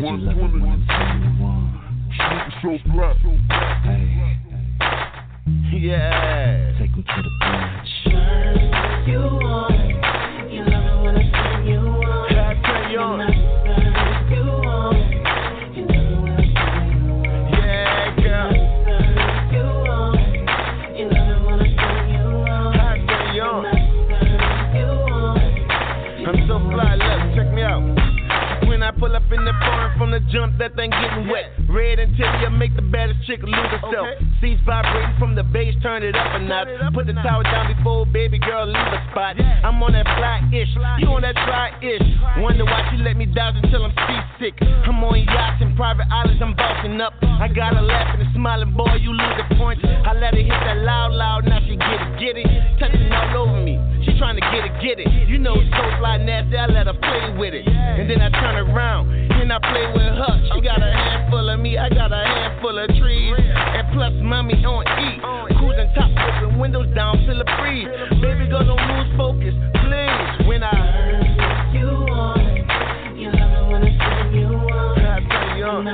So black. Hey. Yeah. Take me to the bridge. Turn you on. You love it when I turn you on. I turn you on. Turn you on. You love it when I turn you on. Yeah, girl. Turn you on. You love it when I turn you on. I turn you on. Turn you on. I'm so fly, look, check me out. When I pull up in the foreign from the jump, that thing getting wet. Red interior make the baddest chick lose herself. Seats vibrating from the bass, turn it up a notch. Put the tower down before baby girl leave a spot. I'm on that fly-ish, you on that try-ish. Wonder why she let me dodge until I'm seasick. I'm on yachts and private islands, I'm bossing up. I got her laughing and smiling, boy, you lose the point. I let her hit that loud, now she get it. Touching all over me, she trying to get it. You know so fly nasty, I let her play with it. And then I turn around and I play with her. She got a handful of me, I got a handful of trees. And plus mommy on E, cruising top, open windows down, feel the breeze. Baby girl, don't lose focus, please. When I turn you on, you love it when I turn you on. I turn you on. Turn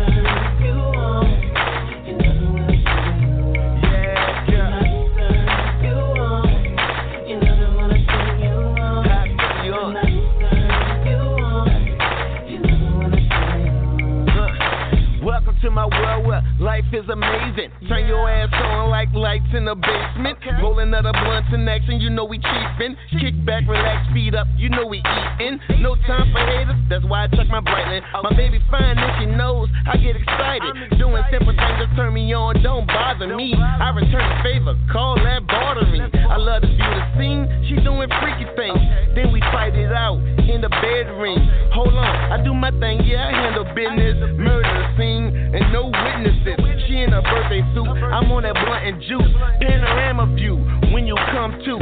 you on, you love it when I turn you on. Yeah, girl. Turn you on, you love it when I turn you on. I turn you on. Turn you on, you love it when I turn you on. Welcome to my world where life is amazing. Turn your ass on like lights in the basement. Rolling other blunts in action, you know we cheapin'. Kick back, relax, feet up, you know we eatin'. No time for haters, that's why I check my Breitling. My baby fine and she knows I get excited. Doing simple things that turn me on, don't bother me. I return the favor, call that bartering. I love to view the scene, she doing freaky things. Then we fight it out in the bedroom. Hold on, I do my thing, yeah, I handle business. Murder scene and no witnesses. She in her birthday suit, I'm on that blunt and juice. Panorama view when you come to.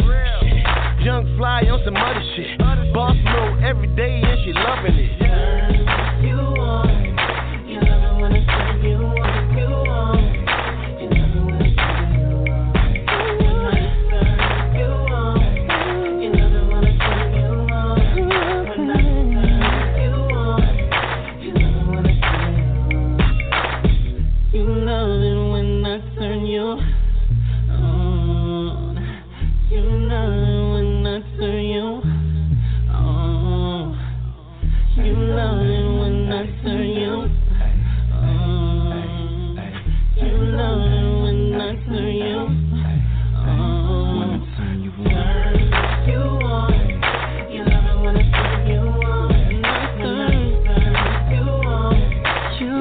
Young fly on some other shit. Boss mode every day and she loving it. Turn you on, you love it when I turn you on. You on, you love it when I turn you on. Turn you on, you love it when I turn you on. When I turn you on, you love it when I turn you on. You love it when I turn you on. You love it when I turn you on. You love it when I turn you on. You love it when I turn you on. Turn you on. You love it when I turn you on. When I turn you on. You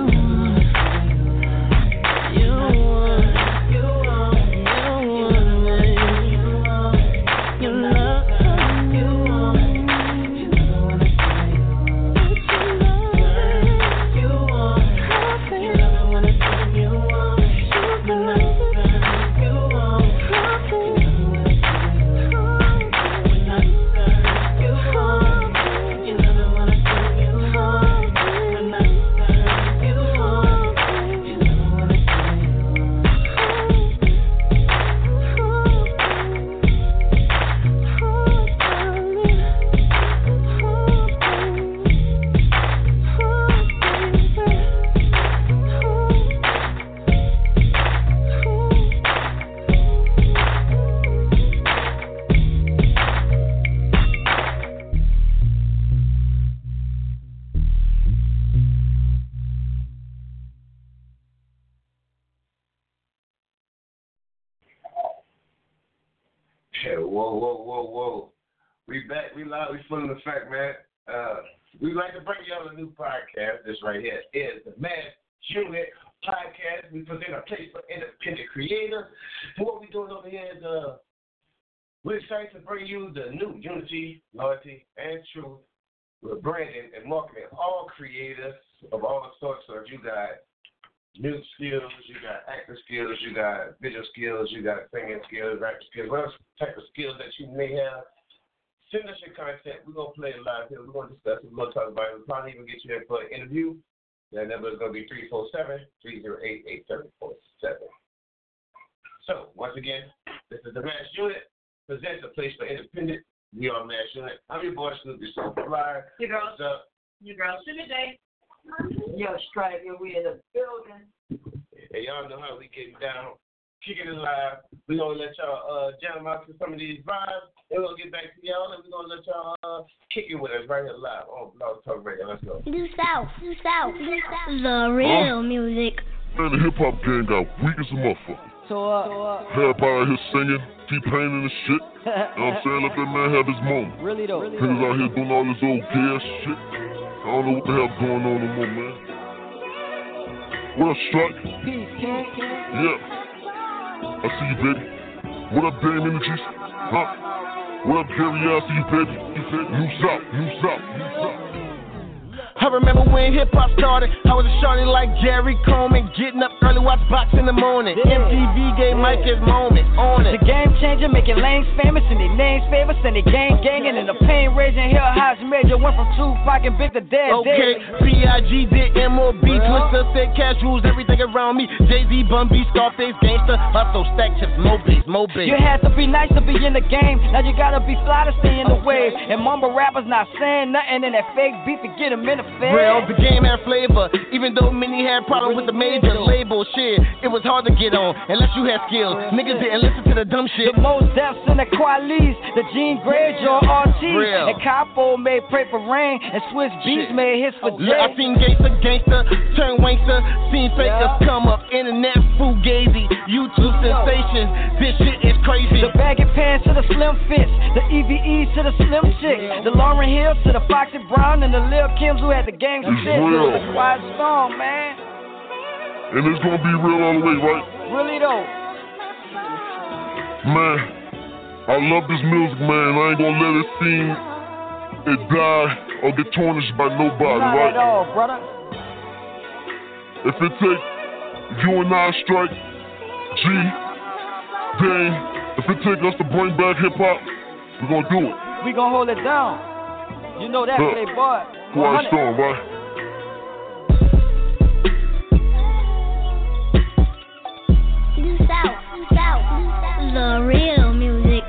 Whoa. We back, we live, we full of effect, man. We'd like to bring y'all a new podcast. This right here is the Mass Unit Podcast. We present a place for independent creators. And what we're doing over here is we're excited to bring you the new unity, loyalty, and truth with branding and marketing. All creators of all sorts. So if you got music skills, you got acting skills, you got visual skills, you got singing skills, rapping skills, whatever type of skills that you may have, send us your content. We're going to play it live here. We're going to discuss it. We're going to talk about it. We'll probably even get you in for an interview. That number is going to be 347-308-8747. So, once again, this is the Mass Unit. Presents a place for independent. We are Mass Unit. I'm your boy, Snoopy So Fly. Your girl. What's up? Your girl, Sugar J. Yo, Striker, we in the building. Hey, y'all know how we getting down. Kicking it live. We're going to let y'all jam out to some of these vibes. Then we're going to get back to y'all, and we're going to let y'all kick it with us right here live on Blog Talk Radio. Let's go. New South. The real music. Man, the hip-hop gang got weak as a motherfucker. Everybody out here singing, T-Pain and the shit. You know what I'm saying? Let that man have his moment. Really though. Niggas out here doing all this old gay ass shit. I don't know what the hell going on no more, man. What up, Strike? Peace, King. Yeah. I see you, baby. What up, Dame Energies? Huh? What up, Gary? I see you, baby. New South. I remember when hip-hop started, I was a shorty like Gary Coleman, getting up early, watch box in the morning. Yeah. MTV gave Mike his moment, on it. The game changer, making lanes famous and their names famous and they gang ganging and the pain raging. Hill House Major went from Tupac and Big to Dead. Okay, B.I.G. did M.O.B. Twister said cash rules everything around me. Jay-Z, Bun B, Scarface, Gangsta, Hustle, Stack Chips, Mo Bass. You had to be nice to be in the game, now you gotta be fly to stay in the wave. And mumble rappers not saying nothing and that fake beef to get them in the face. Real, the game had flavor, even though many had problems with the major label shit. It was hard to get on, unless you had skills. Niggas didn't listen to the dumb shit. The most depths in the Qualis, the Gene Greyjoy RT, and Capo made Pray for Rain, and Swiss Beats made hits for Jay. I seen gangster, turn wankster, seen fakers come up, internet fugazi, YouTube sensations. This shit is crazy. The baggy pants to the slim fits, the EVEs to the slim chicks, the Lauryn Hills to the Foxy Brown, and the Lil Kims who had the gang It's real. Quiet Storm, man. And it's gonna be real all the way, right? Really though. Man, I love this music, man. I ain't gonna let it seem it die or get tarnished by nobody, Not right? at all, brother. If it take you and I, Strike, G, Dane, if it take us to bring back hip hop, we're gonna do it. We gonna hold it down. You know that, playboy. Quiet Storm, right? New South. The real music.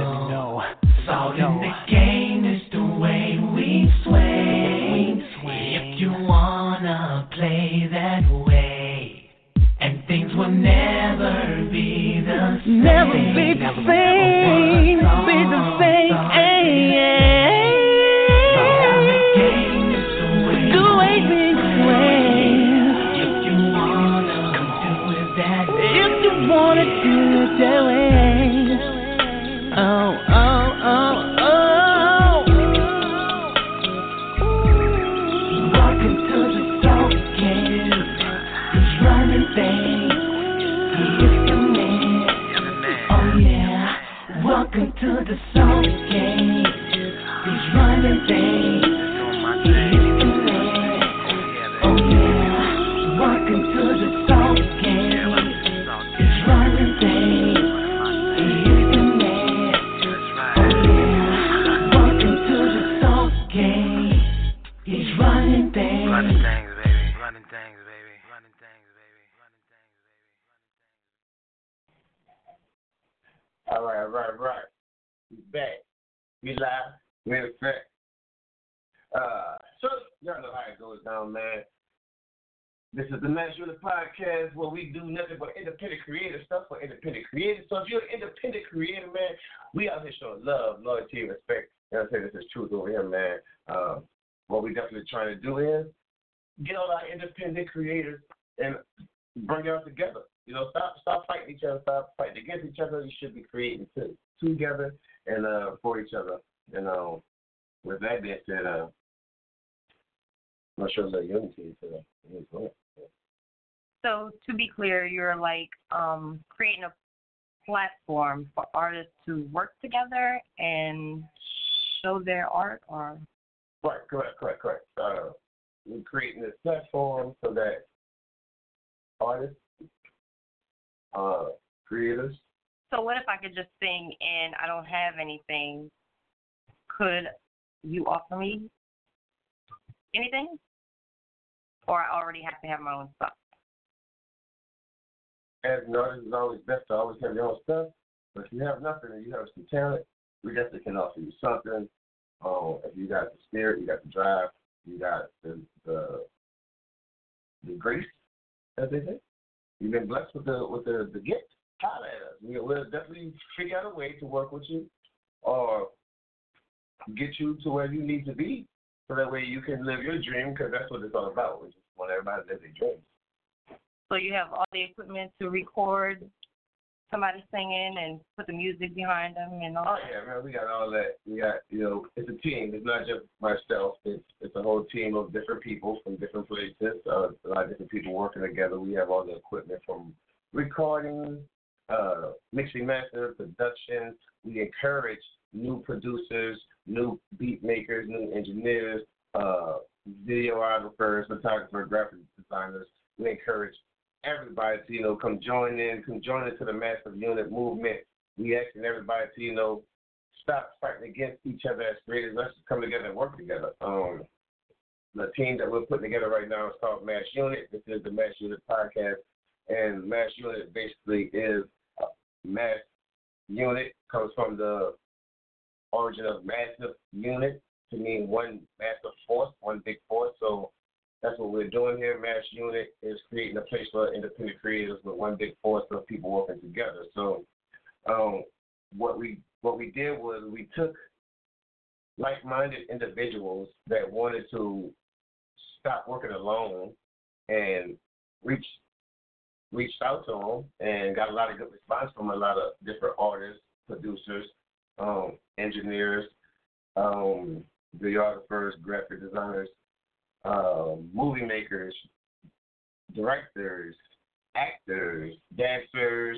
know. Salt in the game is the way we sway. If you wanna play that way, and things will never be the same. Never be the same. Be the same. Salt in the game is the way we sway. If you wanna do it that way. If you wanna do it that way. Oh, oh, oh, oh. Welcome to the Salt Game. He's running things. He is the man. Oh yeah. Welcome to the Salt Game. He's running things. He is the man. Oh yeah. Welcome to the Salt Game. He's running things. He is the man. Oh yeah. Welcome to the Salt Game. He's running things. Running things, baby. Running things, baby. Running things, baby. Running things, baby. All right. We back. We live. We in effect. So y'all know how it goes down, man. This is the Mass Unit Podcast where we do nothing but independent creative stuff for independent creators. So if you're an independent creator, man, we out here showing love, loyalty, respect. You know what I'm saying? This is truth over here, man. What we definitely trying to do is get all our independent creators and bring y'all together. You know, stop fighting each other, stop fighting against each other. You should be creating together and for each other. And with that being said, I'm not sure a little unity today. So to be clear, you're like creating a platform for artists to work together and show their art, or? Right, correct. We're creating this platform so that artists, creators. So what if I could just sing and I don't have anything? Could you offer me anything? Or I already have to have my own stuff? As an artist, it's always best to always have your own stuff. But if you have nothing and you have some talent, we definitely can offer you something. If you got the spirit, you got the drive, you got the grace, as they say. You've been blessed with the gift. Holler at us. We'll definitely figure out a way to work with you or get you to where you need to be, so that way you can live your dream, because that's what it's all about. We just want everybody to live their dreams. So you have all the equipment to record somebody singing and put the music behind them and all. Oh yeah, man, we got all that. We got, it's a team. It's not just myself. It's a whole team of different people from different places. A lot of different people working together. We have all the equipment from recording, mixing, master, production. We encourage new producers, new beat makers, new engineers, videographers, photographers, graphic designers. We encourage everybody to, come join into the Massive Unit movement. We asking everybody to, stop fighting against each other as creators. Let's just come together and work together. The team that we're putting together right now is called Mass Unit. This is the Mass Unit Podcast, and Mass Unit basically is Mass Unit, comes from the origin of massive unit to mean one massive force, one big force. So that's what we're doing here. Mass Unit is creating a place for independent creators with one big force of people working together. So what we did was we took like-minded individuals that wanted to stop working alone and reached out to them and got a lot of good response from a lot of different artists, producers, engineers, videographers, graphic designers, movie makers, directors, actors, dancers,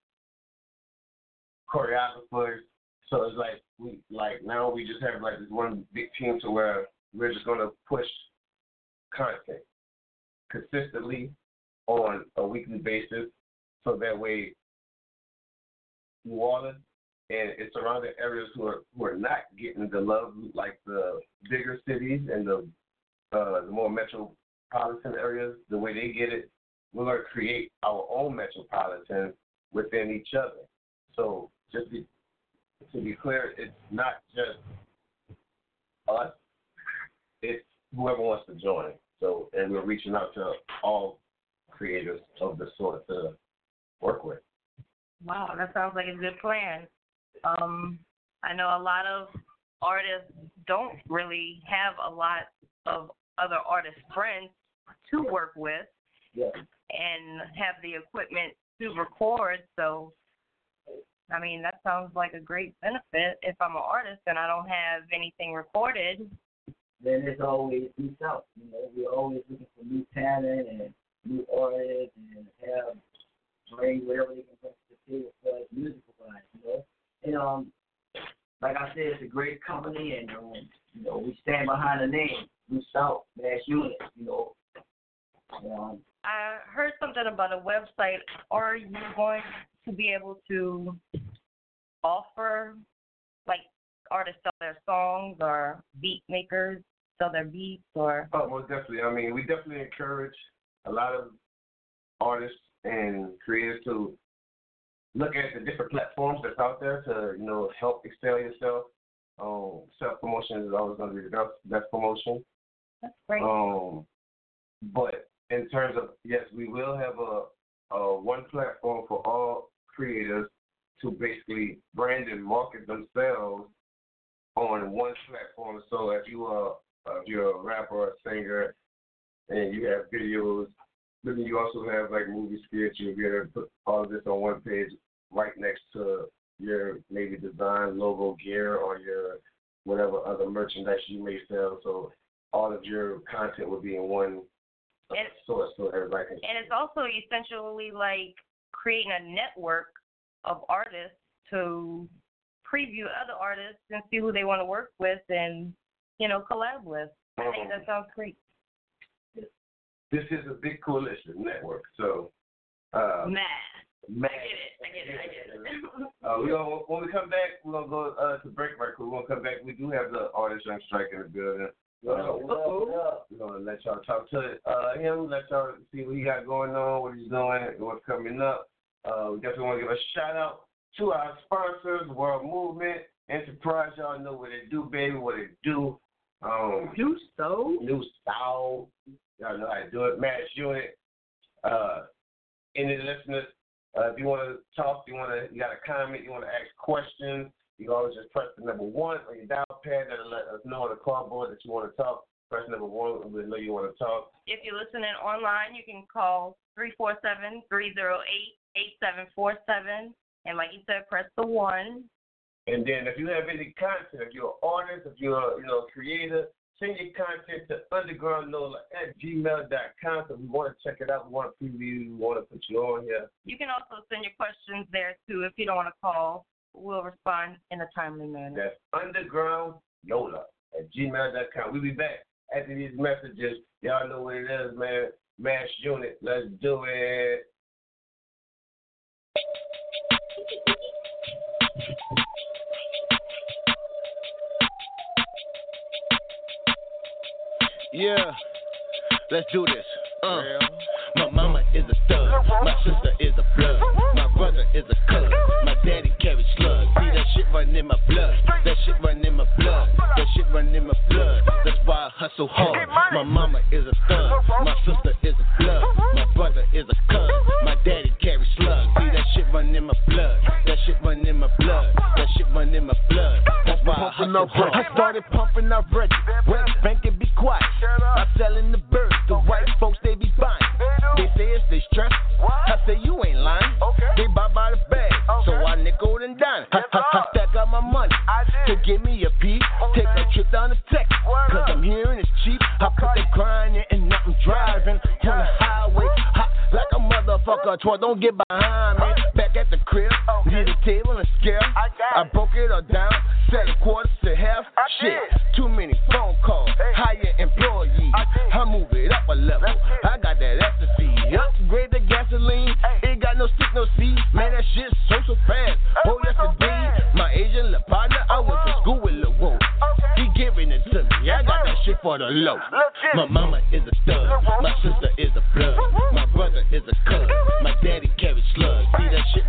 choreographers. So it's now we just have this one big team to where we're just gonna push content consistently on a weekly basis, so that way New Orleans and its surrounding areas who are not getting the love like the bigger cities and the more metropolitan areas, the way they get it, we're going to create our own metropolitan within each other. So just to be clear, it's not just us. It's whoever wants to join. So, and we're reaching out to all creators of the sort to work with. Wow, that sounds like a good plan. I know a lot of artists don't really have a lot of other artist friends to work with and have the equipment to record. So, I mean, that sounds like a great benefit. If I'm an artist and I don't have anything recorded, then there's always reach out. You know, we're always looking for new talent and new artists and have bring whatever they can bring to the table for us musical wise, you know. And like I said, it's a great company, and you know, we stand behind the name, Blue South Mass Unit, you know. I heard something about a website. Are you going to be able to offer, like, artists sell their songs or beat makers sell their beats? Or? Oh, most definitely. I mean, we definitely encourage a lot of artists and creators to look at the different platforms that's out there to, you know, help excel yourself. Self-promotion is always going to be the best promotion. That's great. But in terms of, yes, we will have a one platform for all creators to basically brand and market themselves on one platform. So if you're a rapper or a singer and you have videos, then you also have like movie skits, you'll be able to put all of this on one page right next to your maybe design, logo, gear, or your whatever other merchandise you may sell. So all of your content will be in one source so everybody can. And it's also essentially like creating a network of artists to preview other artists and see who they want to work with and, you know, collab with. I think that sounds great. This is a big coalition network, so. I get it. When we come back, we're going to go to break right quick. We're going to come back. We do have the artist on strike in the building. We're going to let y'all talk to him, let y'all see what he got going on, what he's doing, what's coming up. We definitely want to give a shout out to our sponsors, World Movement, Enterprise. Y'all know what it do, baby, what it do. New Soul. Y'all know how to do it. Mass Unit. Any listeners, if you want to talk, you got a comment, you want to ask questions, you can always just press the number 1 on your dial pad. That'll let us know on the cardboard that you want to talk. Press number 1 and we'll know you want to talk. If you're listening online, you can call 347-308-8747. And like you said, press the 1. And then if you have any content, if you're an artist, if you're a creator, send your content to undergroundnola@gmail.com. So we want to check it out. We want to preview. We want to put you on here. You can also send your questions there, too. If you don't want to call, we'll respond in a timely manner. That's undergroundnola@gmail.com. We'll be back after these messages. Y'all know what it is, man. Mass Unit. Let's do it. Yeah, let's do this. My mama is a stud, my sister is a blood, my brother is a cuz, my daddy carries slugs. See that shit running in my blood, that shit running in my blood, that shit running in my blood. That's why I hustle hard. My mama is a stud, my sister is a blood, my brother is a cuz, my daddy carries slugs. See that shit running in my blood, that shit running in my blood, that shit running in my blood. That's why I hustle hard. I started pumping out ready, West Bank and be quiet. I'm selling the birds, the white folks they be buying. They say it's they stress. I say you ain't lying. They buy by the bag, so I nickel and dime. I stack out my money to give me a piece. Take a trip down to Texas, cause I'm hearing it's cheap. I put the grind in and I'm driving on the highway, hot like a motherfucker. Don't get behind me. Back at the crib, need a table and scale. I broke it all down, set a quarter to half. Shit, too many phone calls, hire employees. I move it up a level. I got that ecstasy. Upgrade the gasoline. Ain't got no stick, no seed. Man, that shit so fast. Oh, yes, indeed. My Asian little partner, I went to school with Lil Whoa. He giving it to me. I got that shit for the low. My mama is a stud. My sister is a blood. My brother is a cuz. My daddy carries slugs. See that shit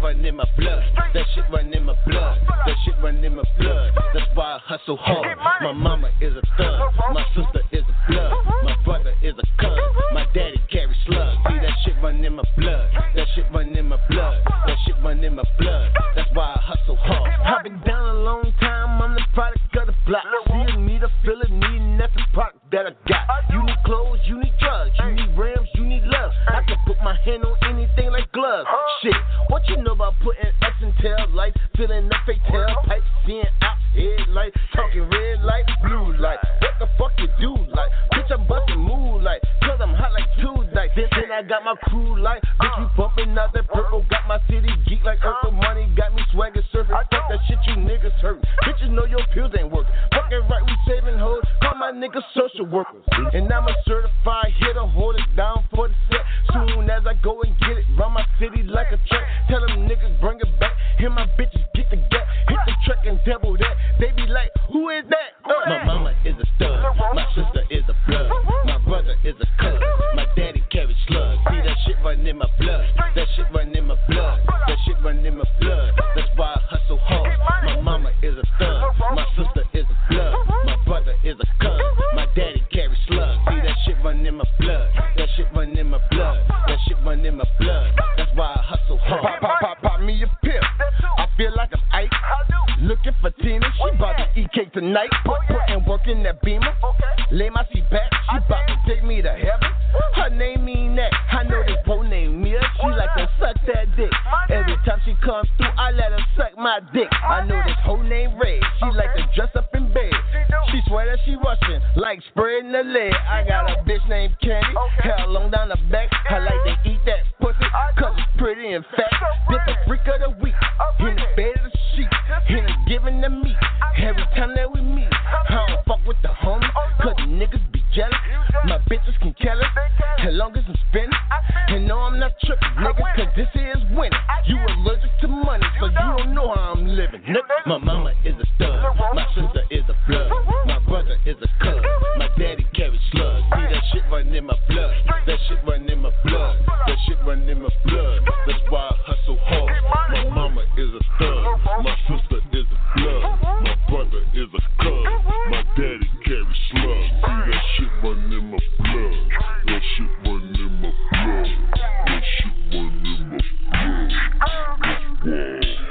run in my blood. That shit run in my blood. That shit run in my blood. That's why I hustle hard. My mama is a thug. My sister is a blood. My brother is a cuz. My daddy carries slugs. See that shit run in my blood. That shit run in my blood. That shit run in my blood. That's why I hustle hard. I've been down a long time. I'm the product of the block. See a need, I feel a need, and that's the product that I got. You need clothes, you need drugs, you need rims, you need love. I can put my hand on anything like gloves. Shit, what you know about putting X in tail lights, filling up fake tailpipes, seeing out headlights, talking red light, blue light. What the fuck you do like? Bitch, I'm busting moonlight, cause I'm hot like Tuesday. Then I got my crew like, bitch, we bumping out that purple. Got my city geek like Urkel money, got me swagger surfing. Fuck that shit, you niggas hurt. Bitches know your pills ain't working. Fucking right, we saving hoes. Call my niggas social workers. And I'm a certified hitter, hold it down for the set. Soon as I go and get it, run my city like a track. Tell them niggas bring it back. Hear my bitches get the gap. Hit the track and double that. They be like, who is that? My mama is a stud. My sister is a blood. My brother is a cuz. My daddy carries slugs. See that shit run in my blood. That shit run in my blood. That shit run in my blood. That's why I hustle hard. My mama is a thug. My sister is a blood. My brother is a cuz. My daddy carries slugs. See that shit run in my blood. That shit run in my blood. That shit run in my blood. That's why I hustle hard. Pop me a pill. I feel like I'm Ike. Looking for Tina. She bout to eat cake tonight. Putting work in that Beamer. Lay my seat back. She bout to take me to heaven. Her name mean that. I know this boy named Mia. She like to suck that dick. Every time she comes through, I let her suck my dick. I know this whole name Red. She like to dress up in bed. She swear that she Russian, like spreading the leg. I got a bitch named Candy, hair long down the back. I like to eat that pussy, cause it's pretty and fat. Different freak of the week, in the bed of the sheet, in the giving the meat. Every time that we meet, I don't fuck with the homies, cause the niggas be jealous. My bitches can kill it, as long as I'm spinning. And no, I'm not tripping, nigga, cause this is winning. You allergic to money, so you don't know how I'm living, nigga. My mama is a stud, my sister is a blood. My brother is a cuz. My daddy carries slugs. See that shit run in my blood. That shit run in my blood. That shit run in my blood. That's why I hustle hard. My mama is a thug. My sister is a blood. My brother is a cuz. My daddy carries slugs. See that shit run in my blood. That shit run in my blood. That shit run in my blood. That's why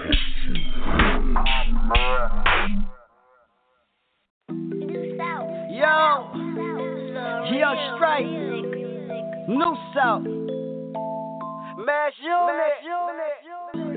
I hustle hard. Yo, straight, New South, Mass Unit.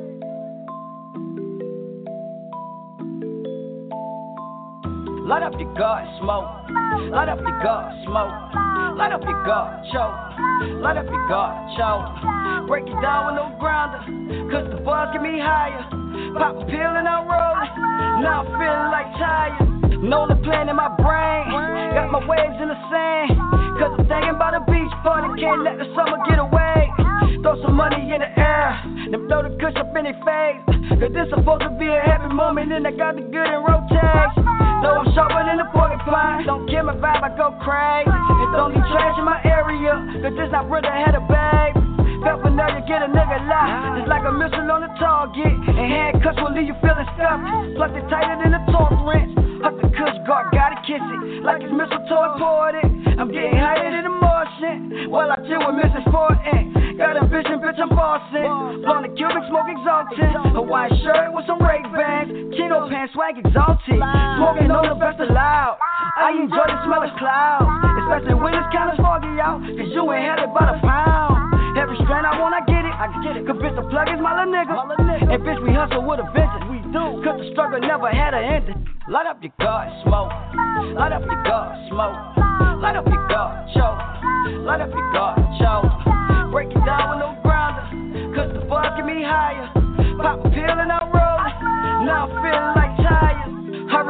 Light up your guard, smoke. Light up your guard, smoke. Light up your guard, choke. Light up your guard, choke. Break it down with no grinder, cause the buzz get me higher. Pop a pill and I'm rolling, now I'm feeling like tired. Know the plan in my brain, got my waves in the sand. Cause I'm thinking about a beach party, can't let the summer get away. Throw some money in the air, then blow the kush up in their face. Cause this supposed to be a happy moment, and I got the good in rotation. Though I'm sharper than a porcupine, don't kill my vibe, I go crazy. And don't need trash in my area, cause this not real, I had a babe. Paraphernalia get a nigga locked, it's like a missile on the target. And handcuffs will leave you feeling stuffed, plus it's tighter than a torque wrench. Huck the kush guard, gotta kiss it, like it's mistletoe imported. I'm getting higher than the Martian, while I chill with Mrs. Fortin. Got ambition, bitch, I'm bossing. Blowing the Cuban smoke exalted. Hawaiian shirt with some Ray-Bans, chino pants, swag exalted. Smoking on the best allowed. I enjoy the smell of clouds, especially when it's kinda foggy out, cause you ain't had it by the pound. Every strand I want, I get it. Cause bitch, the plug is my little nigga. And bitch, we hustle with a vengeance. We do. Cause the struggle never had an ending. Light up your guard, smoke. Light up your guard, smoke. Light up your guard, choke. Light up your guard, choke. Break it down with no grinder, cause the buzz get me higher. Pop a pill and I'm rolling, now I'm feeling like tires. I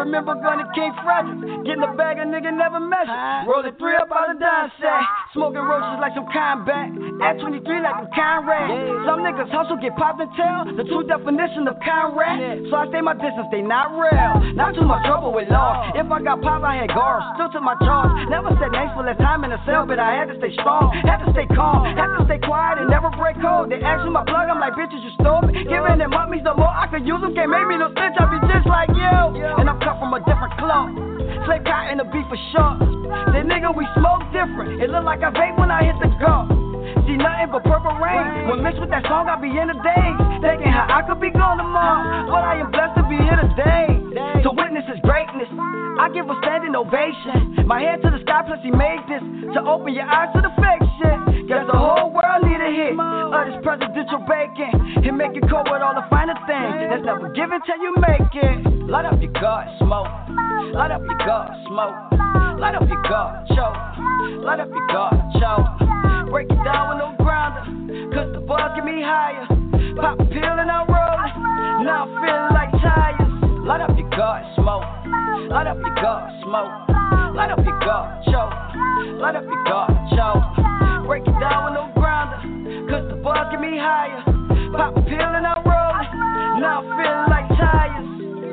remember Gunny King Fredericks. Getting a bag, a nigga never measured. Rolling 3 up out of dime sack. Smoking roaches like some combat. At 23 like I'm Conrad. Some niggas hustle, get popped and tell. The true definition of Conrad. So I stay my distance, they not real. Not too much trouble with law. If I got pop, I had guards. Still to my charge. Never said names for less time in the cell, but I had to stay strong. Had to stay calm. Had to stay quiet and never break code. They ask me my plug, I'm like, bitches, you stole me. Giving them up means the more I could use them. Can't make me no snitch, I be just like you. And I'm cut from a different cloth. Slave cotton the beef for sure. The nigga, we smoke different. It look like I vape when I hit the go. See nothing but purple rain. When mixed with that song, I be in the days. Thinking how I could be gone tomorrow. But I am blessed to be here today. To witness his greatness, I give a standing ovation. My head to the sky, plus he made this. To open your eyes to the fake shit. Guess the whole world need a hit of this presidential bacon. And make it cold with all the finer things. That's never given till you make it. Light up your God, smoke. Light up your God, smoke. Light up your God, choke. Light up your God, choke. Break it down with no grinder, cause the buzz get me higher. Pop a pill and I'm rolling, now I'm feeling like tires. Light up your God, smoke. Light up your God, smoke. Light up your God, choke. Light up your God, choke. Break it down with no grinder, cause the buzz get me higher. Pop a pill and I'm rolling, now I'm feeling like tires.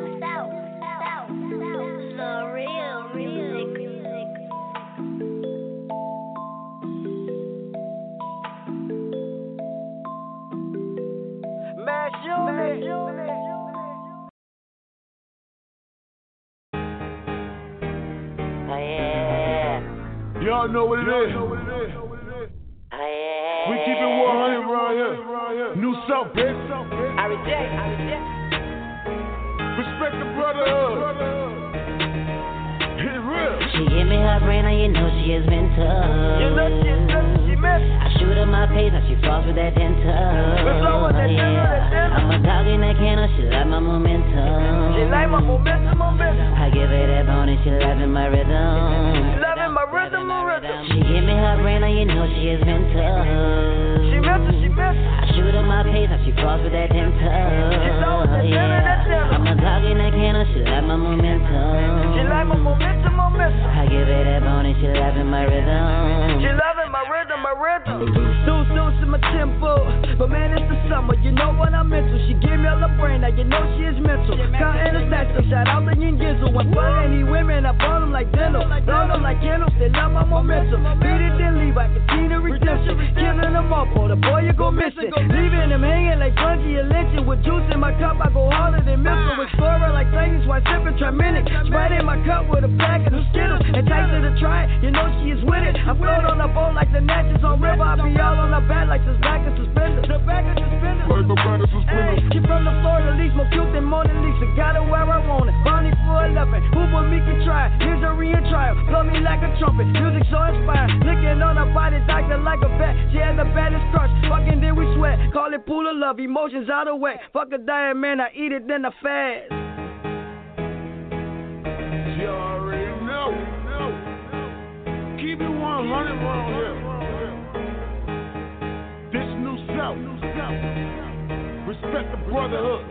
The real music. Mass unit. Y'all know what it is. We keep it 100 around here. New South, bitch. I reject. Respect the brotherhood. Hit it real. She give me her brain, and you know she has been tough. You know she missed. I shoot her my pace, now she falls with that dental. I'm a dog in that can, she like my momentum. She like my momentum. I give her that bone and she loving my rhythm. Loving my rhythm. She give me her brain, and you know she has been tough. She missed. I shoot her my pace, now she falls with that dental. I'm a dog in that can, she like my momentum. She like my momentum. I give her that bone and she loving my rhythm. She loving my rhythm. Soon to my tempo. But man, it's the summer, you know what I'm into. She give me all the brain, now you know she is mental. Counting the stacks, so shout out to Yin Gizzle. When fuck any women, I burn them like dental. Burn them like candles, they love my momentum. Beat it, then leave, I can see the redemption. Killing them up, oh, the boy, you gon' miss it. Leaving them hanging like bungee and lynching. With juice in my cup, I go harder than missile. Explorer like Titans, while sipping Triminic. Sprite in my cup with a packet of Skittles. And Tyson to try it, you know she is with it. I float on the boat like the Natchez on river. I be all on her back like this back of suspenders. The back of suspenders. Like the back of suspenders. She from the Florida Leaks, more cute than Mona Lisa. Got it where I want it. Bonnie for 11. Who but me can try it? Here's a trial. Blow me like a trumpet. Music so inspired. Licking on her body, doctor like a bat. She had the baddest crush. Fucking then we sweat. Call it pool of love. Emotions out of whack. Fuck a diet, man. I eat it then I fast. You already know. Keep it 100 around here. This New South. Respect the brotherhood.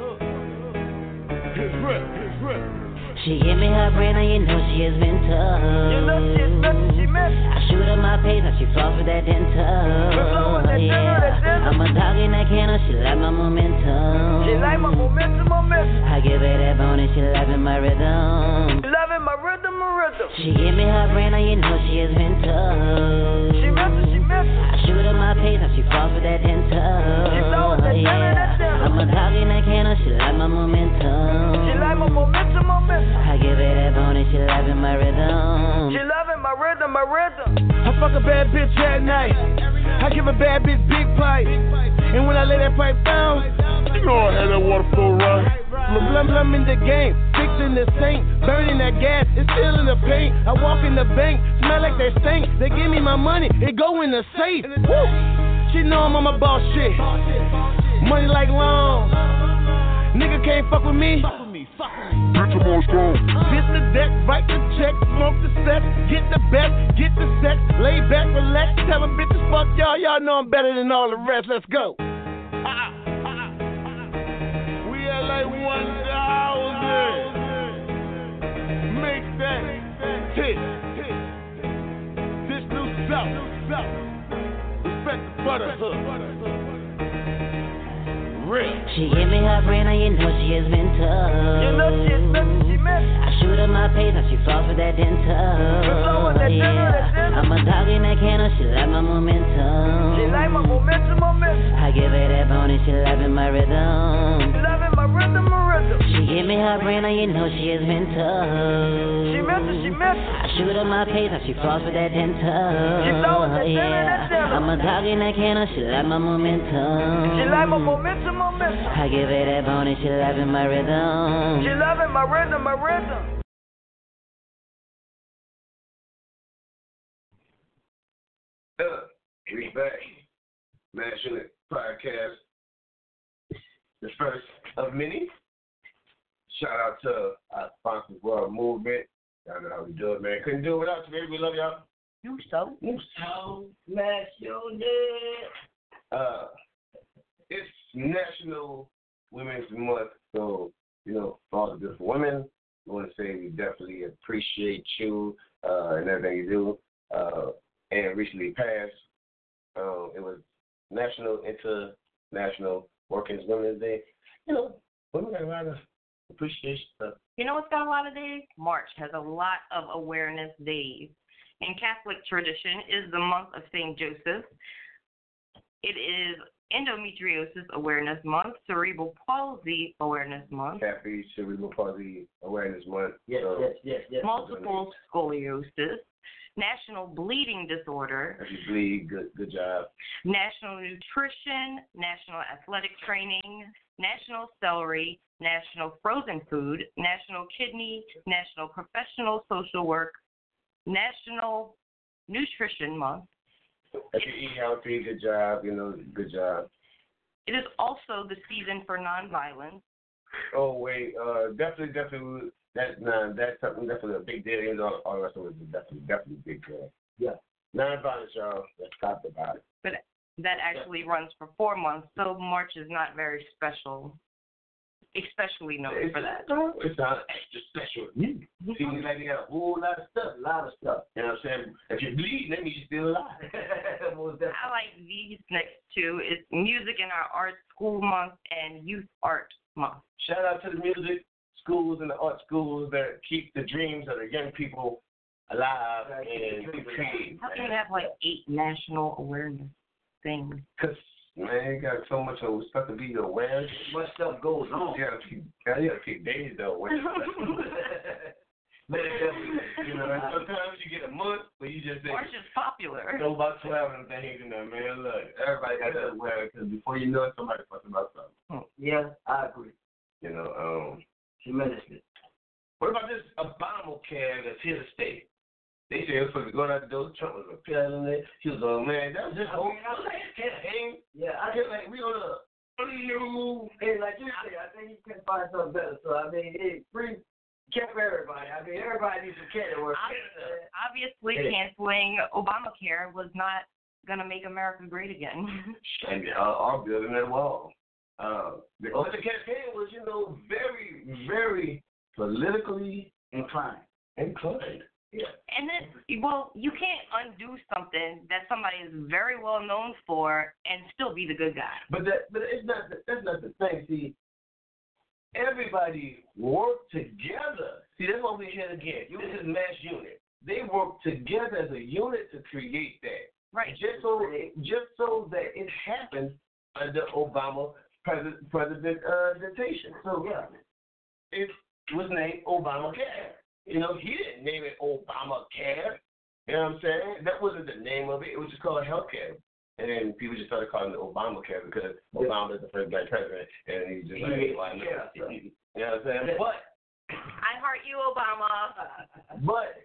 It's real. She give me her brain, and you know she has been tough. You know she missed. I shoot her my pace, now she falls with that dental. I'm a dog in that can, she like my momentum. She like my momentum. I give her that bone and she loving my rhythm. Loving my rhythm. She give me her brain, and you know she has been tough. She missed. I shoot her my pace, now she falls with that dental. I'm a dog in that can, she like my momentum. She like my momentum. I give her that bone and she loving my rhythm. She loving my rhythm. I fuck a bad bitch at night. I give a bad bitch big pipe. And when I lay that pipe down, you know I had that water flow right. Blum in the game, fixing the sink, burning that gas, it's still in the paint. I walk in the bank, smell like that stink. They give me my money, it go in the safe. Woo! She know I'm on my boss shit. Money like long. Nigga can't fuck with me. Bitch, I'm on strong. Hit the deck, write the check, smoke the set, get the best, get the sex, lay back, relax, tell them bitches fuck y'all, y'all know I'm better than all the rest, let's go. We at like 1,000. Hit. This new South. Respect the brotherhood. Real. She hit me her brain, and you know she has been tough. You know she missed. I shoot her my pace, and she falls for that dental. Yeah. I'm a dog in that kennel, she like my momentum. She like my momentum. I give her that bone and she loving my rhythm. She loving my rhythm. She hit me her brain, and you know she has been tough. She missed. I shoot her my pace, and she falls for that dental. She falls for that dental. I'm a dog in that kennel, she like my momentum. She like my momentum. I give her that bone and she loving my rhythm. She loving my rhythm. We back. Mass Unit Podcast. The first of many. Shout out to our sponsors, World Movement. Y'all know how we do it, man. Couldn't do it without you, baby. We love y'all. You so Mass Unit. It's National Women's Month, so, you know, for all the beautiful women, I want to say we definitely appreciate you and everything you do. And recently passed, it was National International Working Women's Day. You know, women got a lot of appreciation stuff. You know what's got a lot of days? March has a lot of awareness days. In Catholic tradition is the month of St. Joseph. It is Endometriosis Awareness Month, Cerebral Palsy Awareness Month. Happy Cerebral Palsy Awareness Month. Yes. Multiple Scoliosis. National Bleeding Disorder. If you bleed, good job. National Nutrition, National Athletic Training, National Celery, National Frozen Food, National Kidney, National Professional Social Work, National Nutrition Month. If you eat healthy, good job, good job. It is also the season for nonviolence. Oh, wait, definitely, that's something definitely a big deal. You know, all the rest of it is definitely a big deal. Yeah. Nonviolence, y'all, let's talk about it. But that actually runs for 4 months, so March is not very special, especially known for that. It's not extra special. See, we like to got a whole lot of stuff. You know what I'm saying? If you're bleeding, that means you're still alive. I like these next two. It's Music in Our Art School Month and Youth Art Month. Shout out to the music schools and the art schools that keep the dreams of the young people alive and creative. How can you have like 8 national awareness things? Because, man, you got so much of stuff to be aware. Much stuff goes on. You gotta keep days though. And sometimes you get a month, but you just say, March is popular. Go about 12 and things, man. Look, everybody got that aware because before you know it, somebody fucking about something. Yeah, I agree. Tremendously. What about this Obamacare that's here to stay? They said it was supposed to go out the door. Trump was appealing it. He was like, man, that was just whole campaign. Yeah, I feel like we on a new. And like you said, I think you can find something better. So, I mean, it kept everybody. I mean, everybody needs to care to work. Obviously, canceling Obamacare was not going to make America great again. And our building that wall. The campaign was, very, very politically inclined. Yeah. And then, well, you can't undo something that somebody is very well known for and still be the good guy. But that's not the thing. See, everybody worked together. See, that's what we're here again. This is Mass Unit. They work together as a unit to create that. Right. Just so that it happened under Obama presentation. So yeah, it was named Obamacare. He didn't name it Obamacare. You know what I'm saying? That wasn't the name of it. It was just called healthcare. And then people just started calling it Obamacare because Obama is the first black president, and he's just like, why not? You know what I'm saying? But I heart you, Obama. But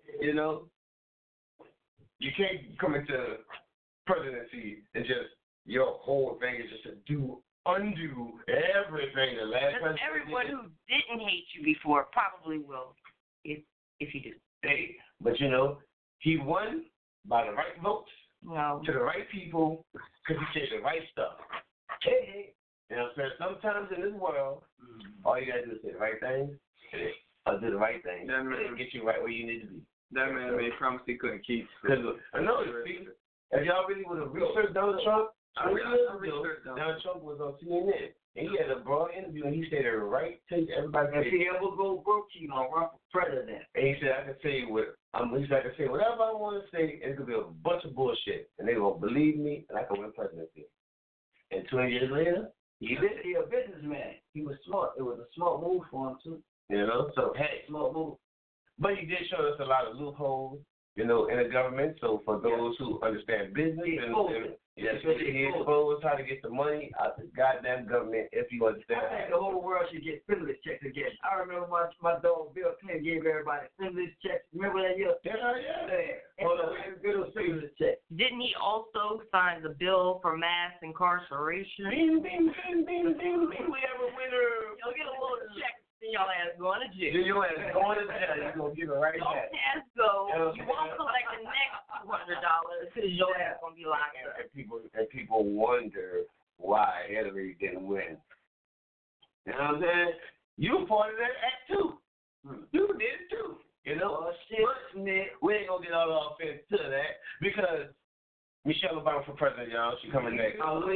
you can't come into presidency and just your whole thing is just to undo everything the last president. Everyone who didn't hate you before probably will if you do. Hey, but he won by the right votes to the right people because he said the right stuff. Hey, you know what I'm saying? Sometimes in this world, all you gotta do is say the right thing or do the right thing. It'll get you right where you need to be. That man made promise he couldn't keep. I know. If y'all really would have researched Donald Trump, Donald Trump was on CNN. And he had a broad interview, and he said the right thing to everybody. If he ever go broke, he gonna run for president. And he said, I can say I can say whatever I want to say, and it could be a bunch of bullshit, and they gonna believe me, and I can win presidency. And 20 years later, he did. He a businessman. He was smart. It was a smart move for him too. You know, so hey, smart move. But he did show us a lot of loopholes, you know, in the government. So for those who understand business he exposed how to get the money out the goddamn government if you understand. I think the whole world should get stimulus checks again. I remember my dog Bill Clinton gave everybody stimulus checks. Remember that year? Yeah. Good stimulus check. Didn't he also sign the bill for mass incarceration? Bing, bing, bing, bing, bing, bing. We have a winner. You'll get a little check. Then your ass going to jail. Then your ass going to jail. You're going to give it right back. Your ass go. You won't collect the next $200 because your ass going to be locked up. And people wonder why Hillary didn't win. You know what I'm saying? You were part of that act too. You did it too. You know? Oh, shit. But we ain't going to get all the offense to that because Michelle Obama for president, y'all. She coming next.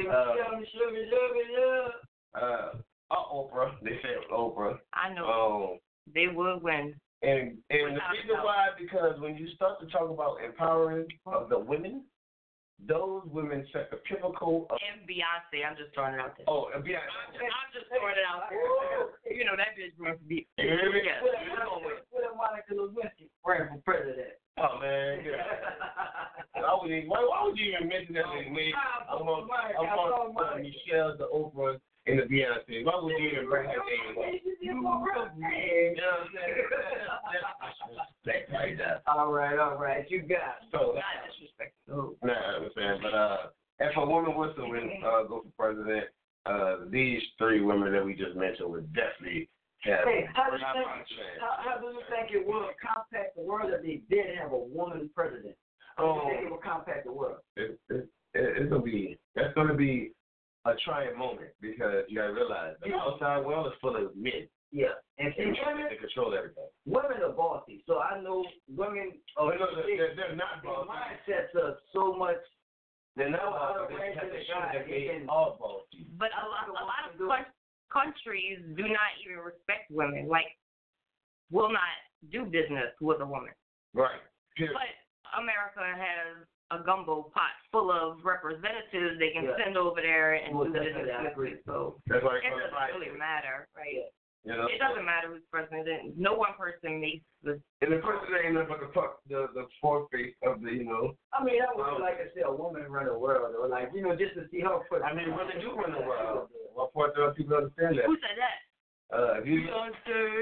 Oprah. They said Oprah. I know. They would win. And the reason why, because when you start to talk about empowering of the women, those women set the pinnacle of... And Beyonce, I'm just throwing it out there. Oh, and Beyonce. I'm just throwing it out there. You know, that bitch must be... Yeah. What if Monica Lewinsky ran for president? Oh, man. Yeah. Why would you even mention that name? I'm on Michelle, the Oprah, and the Beyonce. Why would you even bring that name? You know what I'm saying? That's right there. All right. You got it. So, not disrespectful. Nah, I'm saying, but if a woman was to win, go for president, these three women that we just mentioned would definitely have. Hey, how do you think it will compact the world if they did have a woman president? How do you think it will compact the world? That's gonna be a trying moment because you gotta realize the outside world is full of men. Yeah, and women they control everything. Women are bossy, so I know women. They're not bossy. Mindsets are so much. They're not bossy. They are bossy. But a lot of countries do not even respect women. Like, will not do business with a woman. Right. But America has a gumbo pot full of representatives they can send over there and do business with. So it doesn't really matter, right? You know, it doesn't matter who's president. No one person makes the. And the president ain't nothing but the fourth face of the, you know. I mean, I would like to see a woman run the world, though. Like, you know, just to see her foot. I mean, women do run the world. What part of people understand that? Who said that? If you look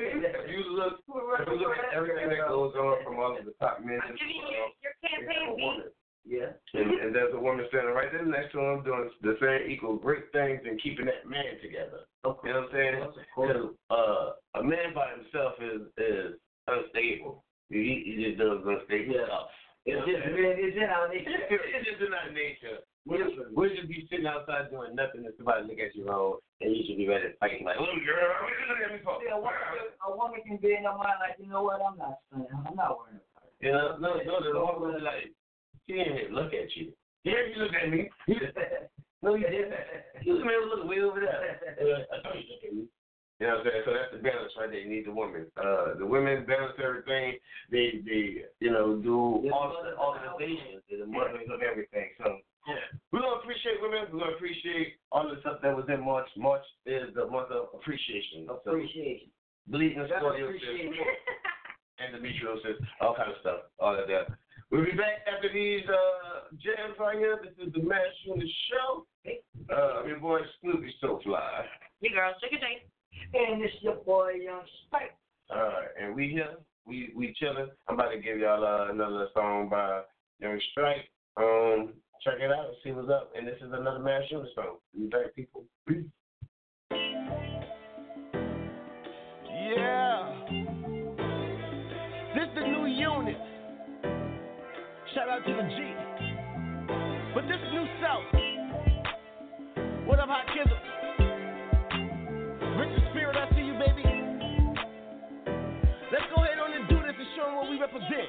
at everything that goes on from all of the top men. I'm giving you your campaign beat. Yeah. And there's a woman standing right there next to him doing the same equal great things and keeping that man together. Okay. You know what I'm saying? Because a man by himself is unstable. He just does unstable stuff. It's in our nature. It's just in our nature. We should be sitting outside doing nothing and somebody look at you wrong and you should be ready to fight like, oh girl, what you looking at me for? A woman can be in her mind like, you know what, I'm not worrying about it. You know, no, the woman is like, she didn't even look at you. Yeah, you looked at me. No, you didn't. You look way over there. I thought you looked at me. You know what I'm saying? So that's the balance right there. You need the woman. The women balance everything. They you know, do all the organizations and the mothers of everything. So we're gonna appreciate women. We're gonna appreciate all the stuff that was in March. March is the month of appreciation. Appreciation. Bleeding scoliosis and endometriosis, all kind of stuff. All of that. We'll be back after these jams right here. This is the Mass Unit Show. Your boy Snoopy So Fly. You girls, check it out. And it's your boy Young Spike. Alright, and we here. We chilling. I'm about to give y'all another song by Young Strike. Check it out and see what's up. And this is another Mass Unit song. We back, people. Peace. Yeah. This the new unit. Shout out to the G. But this is New South. What up, Hot Kizzle? Richard Spirit, I see you, baby. Let's go ahead on and do this and show them what we represent.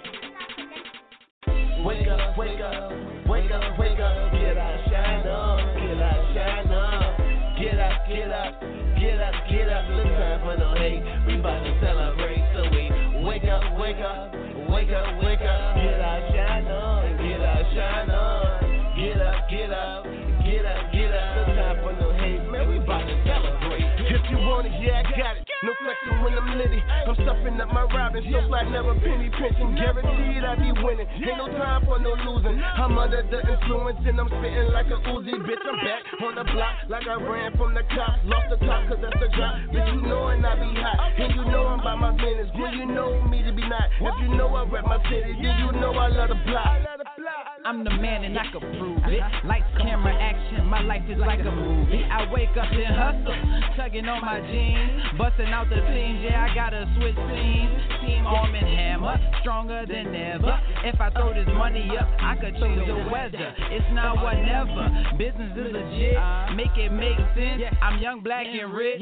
Wake up, wake up, wake up, wake up. Get out, shine up, get out, shine up. Get up, get up, get up, get up. No time for no hate. We about to celebrate, so we wake up, wake up, wake up, wake up. Get out, shine up, get out, shine up. Get up, get up, get up, get up. No time for no hate, man. We about to celebrate. If you want it, yeah, I got it. No flexing when I'm litty. I'm stuffing up my robin, so flat, never penny pinching. Guaranteed I be winning. Ain't no time for no losing. I'm under the influence and I'm spitting like a Uzi. Bitch, I'm back on the block like I ran from the cops. Lost the top cause that's the drop. Bitch, you know and I be hot. And you know I'm by my business. When you know me to be not. If you know I rep my city, then you know I love the block. I'm the man and I can prove it. Lights, camera, action, my life is like a movie. I wake up and hustle, tugging on my jeans, busting out the teams. Yeah, I gotta switch teams. Team Arm and Hammer, stronger than ever. If I throw this money up, I could change the weather. It's not whatever. Business is legit. Make it make sense. I'm young, black, and rich.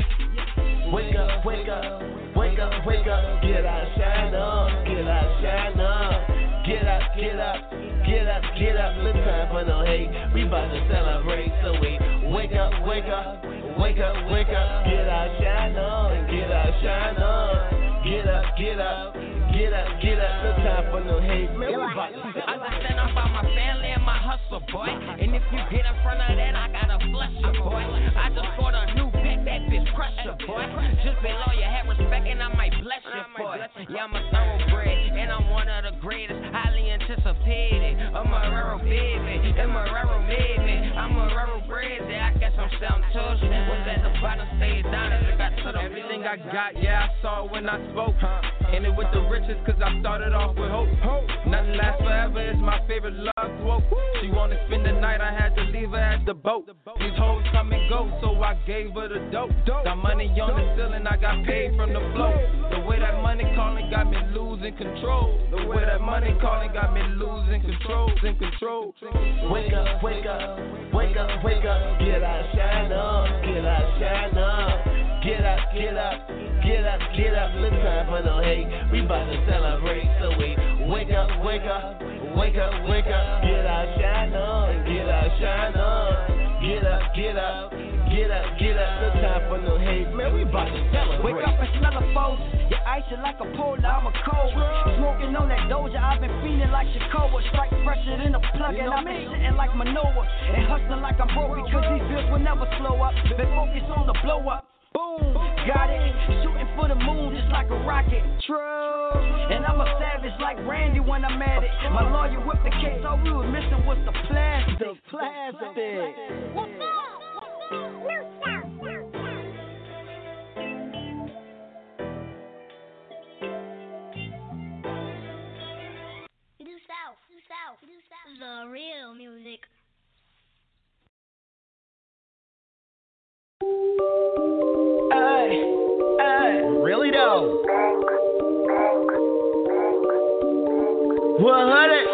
Wake up, wake up, wake up, wake up. Get out, shine up, get out, shine up. Get up, get up, get up, get up. No time for no hate. We about to celebrate, so we wake up, wake up, wake up, wake up. Get out, shine up, get out, shine up. Get up, get up, get up, get up. No time for no hate, man. We about to celebrate. Understand I'm about my family and my hustle, boy. And if you get in front of that, I gotta flush you, boy. I just bought a new pick, that bitch crusher, boy. Just below you, have respect and I might bless you, boy. Yeah, I'm a thoroughbred and I'm one of the greatest, highly anticipated. I'm a Marrero baby, and Marrero made me. I'm a Marrero bread, I guess I'm selling toast. Was at the bottom, stayed down as I got to the everything I got, yeah, I saw it when I spoke. And it with the riches, cause I started off with hope. Nothing lasts forever, it's my favorite love quote. She wanna spend the night, I had to leave her at the boat. These hoes come and go, so I gave her the dope. Got money on the ceiling, I got paid from the flow. The way that money calling got me losing control. The way that money calling got me losing control. Wake up, wake up, wake up, wake up. Get out, shine up, get out, shine up. Get up, get up, get up, get up. No time for no hate. We about to celebrate, so we wake up, wake up, wake up, wake up. Get out, shine up, get out, shine up. Get up, get up, get up, get up. No time for no hate, man. We about to celebrate. Wake up and smell the foes. You ice it like a polar, I'm a cold. Smoking on that Doja, I've been feeling like Shakoa. Strike fresher than a plug, and I've been sitting like Manoa. And hustling like I'm broke because these bills will never slow up. Been focused on the blow up. Boom, got it. Shooting for the moon just like a rocket. True. And I'm a savage like Randy when I'm at it. My lawyer whipped the case, all we was missing was the plastic. What's up? The real music. Really though. 100.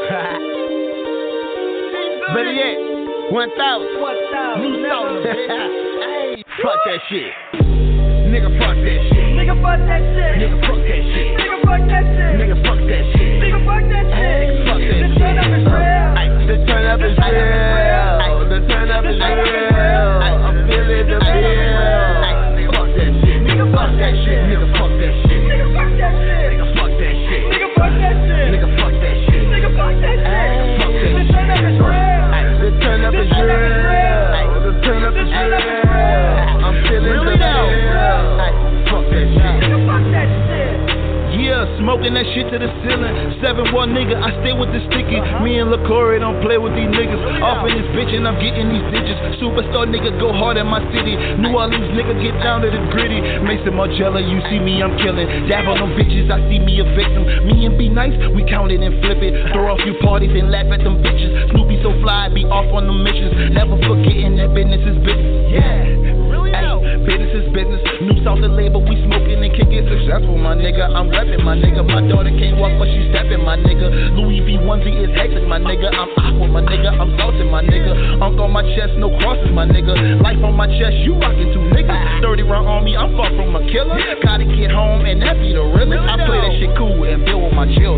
Better yet, 1,000. New song, bitch. Fuck that shit. Nigga, fuck that shit. Nigga, fuck that shit. Nigga, fuck that shit. Nigga, fuck that shit. Nigga, fuck that shit. Nigga, fuck that shit. Nigga, fuck that shit. The turn up is real. The turn up is real. The turn up is real. I'm feeling the bill. Fuck that shit. Nigga, fuck that shit. Nigga, fuck that shit. Nigga, fuck that shit. Nigga, fuck that shit. Nigga, fuck that shit. Nigga, fuck that shit. Nigga, fuck that shit. Fuck that The turn up is real. The turn up is real. The turn up is real. I'm feeling the bill. Fuck that shit. Nigga, fuck that shit. Yeah, smoking that shit to the ceiling. 7-1 nigga, I stay with the sticky. Me and LaCory don't play with these niggas. Off in this bitch and I'm getting these digits. Superstar nigga go hard in my city. New Orleans nigga get down to the gritty. Mason Margiela, you see me, I'm killing. Dab on them bitches, I see me a victim. Me and Be Nice, we count it and flip it. Throw a few parties and laugh at them bitches. Snoopy so fly, be off on the missions. Never forgetting that business is business. Yeah. Business is business. New South and label, we smoking and kicking. Successful, my nigga. I'm repping, my nigga. My daughter can't walk, but she stepping, my nigga. Louis V onesie is hectic, my nigga. I'm aqua, my nigga. I'm salted, my nigga. Unk on my chest, no crosses, my nigga. Life on my chest, you rockin' two niggas. 30 round on me, I'm far from a killer. Gotta get home, and that be the realest. I play that shit cool and build with my children.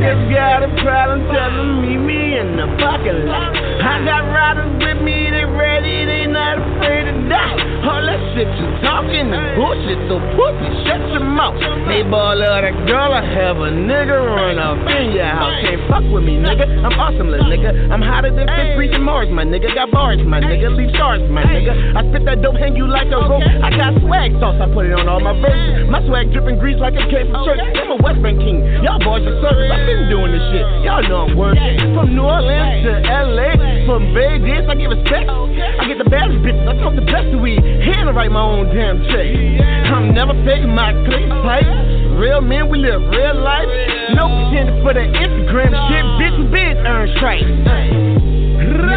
niggas got a problem, tell them meet me in the parking lot. I got riders with me, they ready, they not afraid to die. All that shit you talking is bullshit, so pussy, shut your mouth. They ball out a girl, I have a nigga run off in your house. Can't fuck with me, nigga, I'm awesome, little nigga. I'm hotter than Fifth Freaking Mars, my nigga. Got bars, my nigga, leave stars, my nigga. I spit that dope, hang you like a rope. I got swag sauce, I put it on all my verses. My swag dripping grease like it came from church. I'm a West Bank king, y'all boys are service. I've been doing this shit, y'all know I'm working. From New Orleans to LA, from Vegas, I give respect. I get the baddest bitches, I smoke the best of weed. Here to write my own damn check. I'm never faking my click pipe. Real men, we live real life. No pretending for the Instagram shit. Bitch, we been earn stripes. Nigga,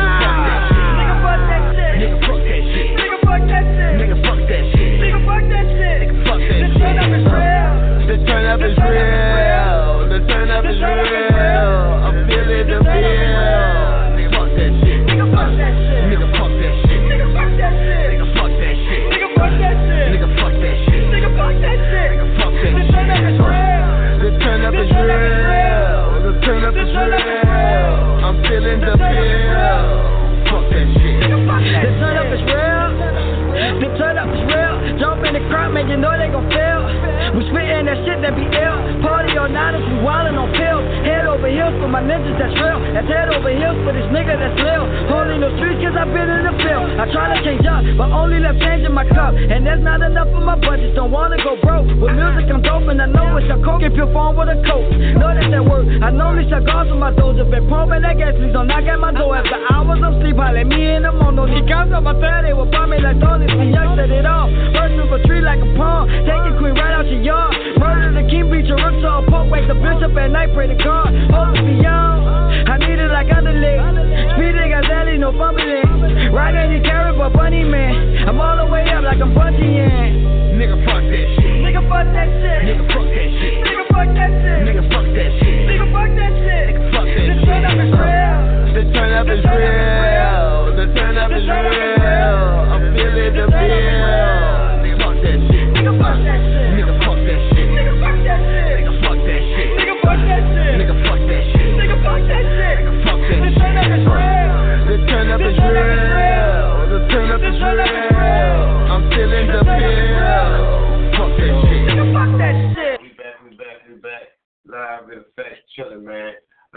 fuck that shit. Nigga, fuck that shit. Nigga, fuck that shit. Nigga, fuck that shit. Nigga, fuck that shit. Nigga, fuck that shit. The turn up is real. The turn up is real. The turn up is real. I'm feeling the feel. Nigga, fuck that shit. Nigga, fuck that shit. Nigga, fuck that shit. Nigga, fuck that shit. Nigga, fuck that shit. Nigga, fuck that shit. Nigga, fuck that shit. Nigga, fuck that shit. Nigga, fuck that shit. The turn up is real. The turn up is real. The turn up is real. I'm feeling the feel. Fuck that shit. The turn up is real. The turn up is real. Jump in the crowd, man, you know they gon' fail. We spittin' that shit that be ill. Party all night, we wildin' on pills. Head over heels for my ninjas that's real. That's head over heels for this nigga that's lil. Holding no streets cause I've been in the field. I try to change up, but only left change in my cup. And there's not enough for my budget, don't wanna go broke. With music I'm dope and I know it's a coke. If your phone with a coat, know that's that word. I know it's a guards with my doors. If it pumping that gas, please don't knock at my door. After hours of sleep, holla me in the morning. He comes up my third, they will buy me like Tony. See, young set it off. First of a tree like a palm. Take a queen right out your yard. Murder the king, beat your rooks on poke. Wake the bishop at night, pray to God. Hold me beyond. I need it like underlay. Speeding, got daddy, no fumbling. Right any carrot, but bunny man. I'm all the way up like I'm bungee. Nigga, fuck that shit. Nigga, fuck that shit. Nigga, fuck that shit. Nigga, fuck that shit. Nigga, fuck that shit. Nigga, fuck that shit. Nigga, fuck that shit. The turn up is real. The turn up is real. The turn up is real. I'm feeling the feel. Nigga, fuck that shit. Nigga, fuck that shit. Nigga, fuck that shit. Nigga, fuck that shit. Nigga, fuck that shit. Nigga, fuck that shit. Nigga, fuck that shit. Nigga, fuck that shit. Nigga, fuck that shit. The turn up is real. The turn up is real. The turn up is real. I'm feeling the feel. Fuck that shit. Nigga, fuck that shit. We back. Live in effect, chilling, man.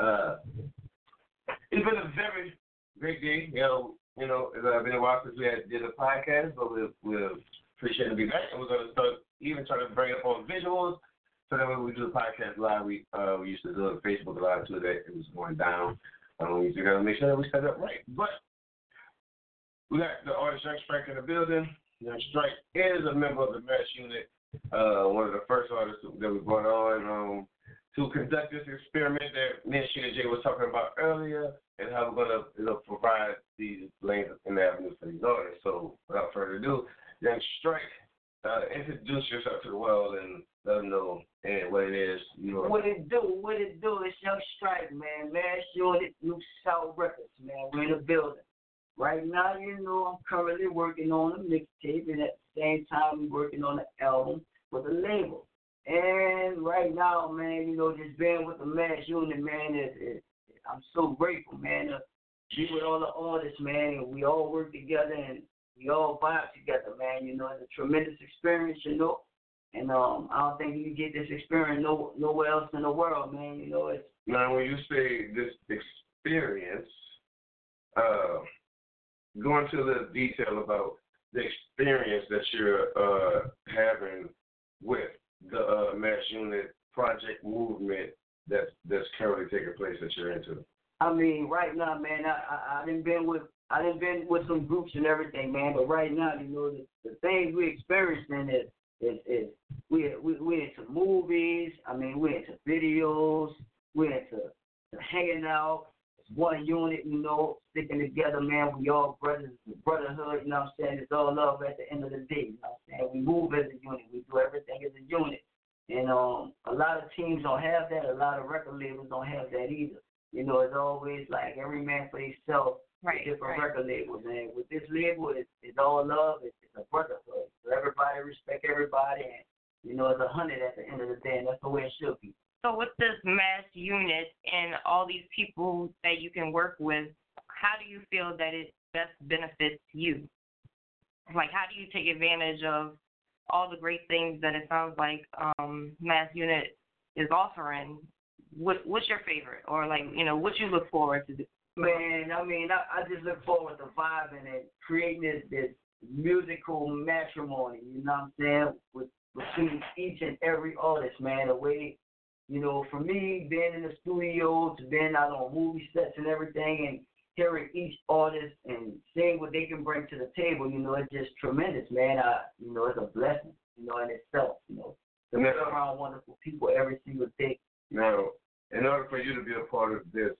It's been a very great day. You know, it's been a while since we did a podcast, but we're appreciate to be back, and we're gonna start even trying to bring up on visuals. So that when we do the podcast live, we used to do it on Facebook a lot too. That it was going down. We just gotta make sure that we set it up right. But we got the artist Young Strike in the building. Young Strike is a member of the Mass Unit, one of the first artists that we brought on to conduct this experiment that me and Sheena J was talking about earlier, and how we're gonna provide these lanes and avenues for these artists. So without further ado, Young Strike, introduce yourself to the world and let them know what it is. What it do? It's Young Strike, man. Mass Unit, New South Records, man. We're in the building. Right now, I'm currently working on a mixtape, and at the same time, we're working on an album with a label. And right now, man, just being with the Mass Unit, man, I'm so grateful, man, to be with all the artists, man, and we all work together and we all vibe together, man. It's a tremendous experience, and I don't think you get this experience nowhere else in the world, man. It's now when you say this experience, go into a little detail about the experience that you're having with the Mass Unit project movement that's currently taking place that you're into. I mean, right now, man, I done been with some groups and everything, man. But right now, the things we're experiencing is we're into movies. I mean, we're into videos. We're into hanging out. It's one unit, sticking together, man. We all brothers, brotherhood. It's all love at the end of the day. We move as a unit. We do everything as a unit. And a lot of teams don't have that. A lot of record labels don't have that either. It's always like every man for himself, right, different record labels. And with this label, it's all love. It's a brotherhood. So everybody respect everybody. And, it's 100 at the end of the day. And that's the way it should be. So with this mass unit and all these people that you can work with, how do you feel that it best benefits you? Like, how do you take advantage of all the great things that it sounds like mass unit is offering? What's your favorite, or like, you know, what you look forward to do? Man, I mean, I just look forward to vibing and creating this musical matrimony, you know what I'm saying, between each and every artist, man. The way, you know, for me, being in the studio to being out on movie sets and everything, and hearing each artist and seeing what they can bring to the table, you know, it's just tremendous, man. You know, it's a blessing, you know, in itself, you know, to be around wonderful people every single day. Now, in order for you to be a part of this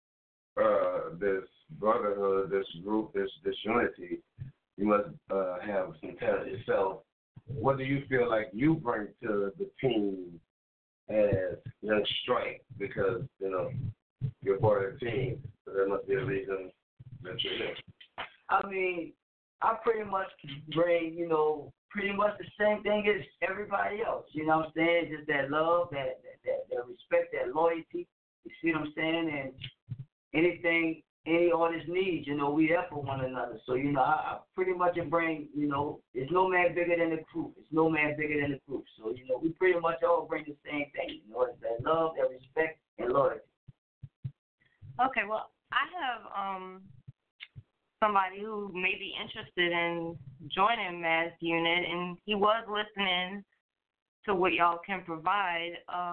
brotherhood, this group, this unity, you must have some talent yourself. What do you feel like you bring to the team as Young Strike? Because, you know, you're part of the team, so there must be a reason that you're here. I mean, I pretty much bring, you know, pretty much the same thing as everybody else. You know what I'm saying? Just that love, that respect, that loyalty. You see what I'm saying? And anything any artist needs, you know, we there for one another. So, you know, I pretty much bring, you know, it's no man bigger than the group. It's no man bigger than the group. So, you know, we pretty much all bring the same thing. You know, it's that love, that respect, and loyalty. Okay, well, I have somebody who may be interested in joining Mass Unit, and he was listening to what y'all can provide.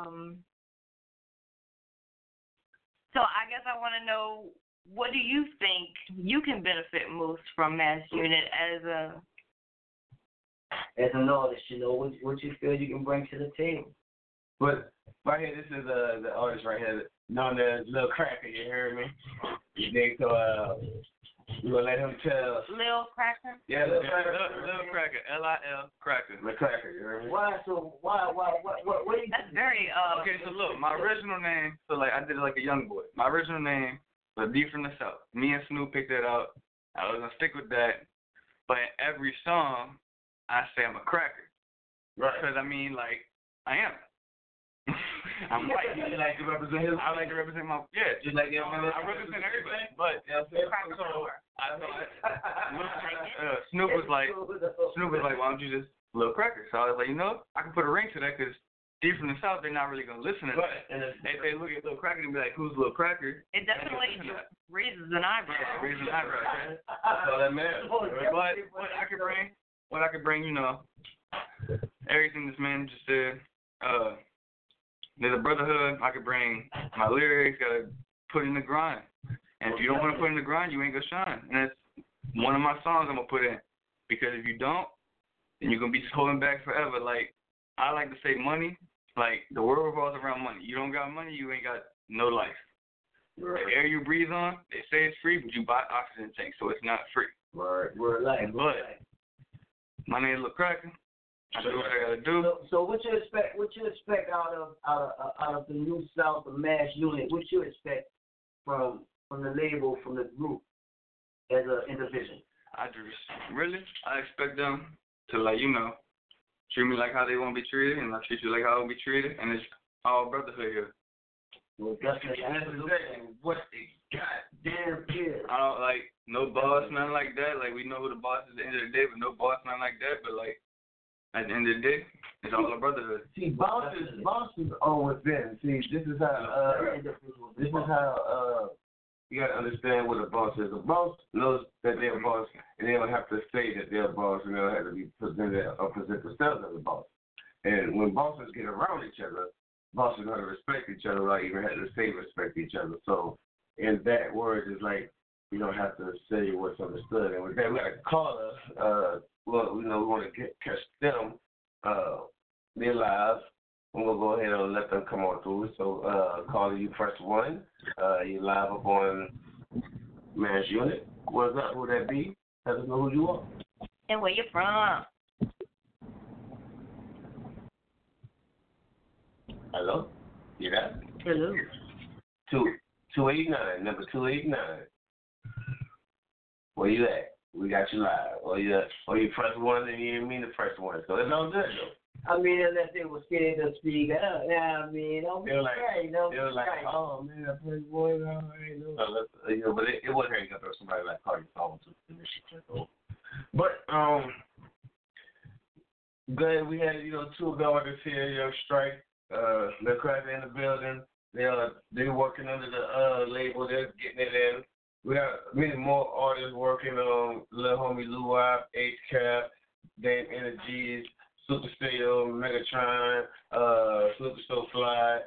So I guess I want to know, what do you think you can benefit most from Mass Unit as an artist? You know, what you feel you can bring to the table? But right here, this is the artist right here, known as Lil Cracker. You heard me? You think so? You gonna let him tell? Lil Cracker? Yeah, Lil Cracker. Lil Cracker, Lil Cracker. Lil Cracker. You heard me? Why? So why? What? That's very Okay, so look, my original name. So like, I did it like a young boy. My original name was D from the South. Me and Snoop picked that out. I was gonna stick with that, but in every song, I say I'm a cracker. Right. Because I mean, like, I am. I'm white. You like to represent him? I like to represent my Just like I represent everybody. But Snoop was like, why don't you just Lil Cracker? So I was like, you know, I can put a ring to that because D from the South, they're not really gonna listen to that. And if they look at Lil Cracker and be like, who's Lil Cracker? It definitely raises an eyebrow. Yeah, raises an eyebrow. Right? So that matters. But what I could bring, you know, everything this man just said. There's a brotherhood. I could bring my lyrics. Gotta put in the grind. And if you don't want to put in the grind, you ain't gonna shine. And that's one of my songs I'm gonna put in. Because if you don't, then you're gonna be holding back forever. Like I like to say, money. Like the world revolves around money. You don't got money, you ain't got no life. Right. The air you breathe on, they say it's free, but you buy oxygen tanks, so it's not free. Right. We're like. But my name is Lil Cracker. I do what I gotta do. So what you expect? What you expect out of the New South, the Mass Unit? What you expect from the label, from the group, as an individual? I expect them to, like, you know, treat me like how they want to be treated, and I treat you like how I want to be treated, and it's all brotherhood here. Well, definitely. What the goddamn is? I don't like no boss, nothing like that. Like we know who the boss is at the end of the day, but no boss, nothing like that. But like. At the end of the day, it's all a brotherhood. See, bosses are within. See, this is how you gotta understand what a boss is. A boss knows that they're a boss, and they don't have to say that they're a boss, and they don't have to be presented or present themselves as a boss. And when bosses get around each other, bosses are gonna respect each other, like even have to say respect each other. So, in that word is like you don't have to say what's understood. And with that, we got a caller. Well, you know, we want to catch them. They're live. I'm going to go ahead and let them come on through. So, caller, you press 1. You're live up on Mass Unit. What's up? Who that be? Let us know who you are. And where you from? Hello? You there? Hello. 289, number 289. Where you at? We got you live. Or you press 1 and you didn't mean to press 1. So it's all good, though. I mean, unless they were scared to speak up. Yeah, I mean, don't be afraid. It was like, oh man, I play boy, I ain't know. But it wasn't hanging up with somebody like call your phone to. But glad we had 2 artists here, Young Strike, Lil Cracker in the building. They're working under the label. They're getting it in. We got many more artists working on Lil Homie Luwop, H-Cap, Dame Energies, Super Stereo, Megatron, Super So Fly,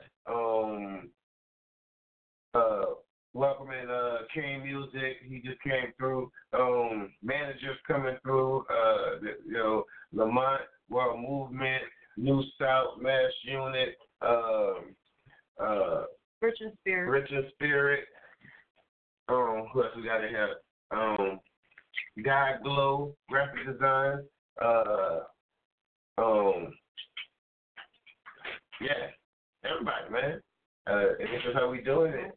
welcoming King Music, he just came through. Managers coming through, Lamont, World Movement, New South, Mass Unit, Rich and Spirit. Who else we got in here? Guy Glow, graphic design. Yeah, everybody, man. And this is how we doing it.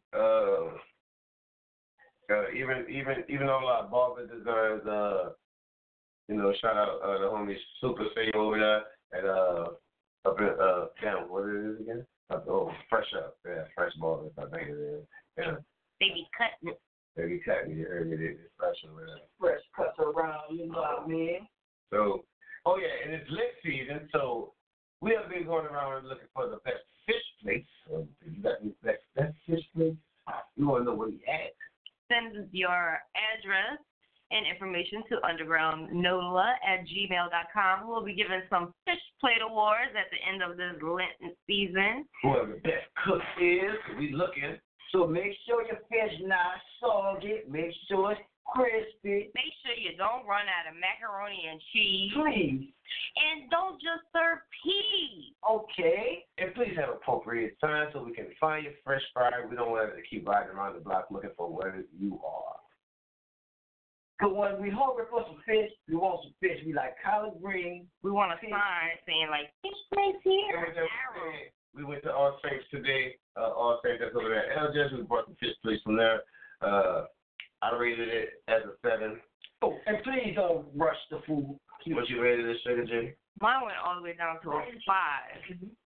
Even all our barber designs. Shout out the homie Super Say over there at up in damn, what it is again? Fresh Up, yeah, Fresh Barber, I think it is. Yeah. Baby cut. Baby cut, you heard me. It's fresh over there. Fresh cuts around, you know what I mean? So, and it's lit season, so we have been going around looking for the best fish place. So if you got the best fish place, you want to know where you at. Send your address and information to undergroundnola@gmail.com. We'll be giving some fish plate awards at the end of this Lenten season. Whoever the best cook is, we looking. So make sure your fish not soggy. Make sure it's crispy. Make sure you don't run out of macaroni and cheese. Please. And don't just serve peas. Okay. And please have appropriate time so we can find your fresh fry. We don't want to keep riding around the block looking for where you are. Because when we hungry for some fish, we want some fish. We like collard greens. We want a sign saying, like, fish place here. We went to All Saints today. All Saints that's over there at Elgin. We brought the fish place from there. I rated it as a 7. Oh, and please don't rush the food. What you rated it, Sugar J? Mine went all the way down to a 5.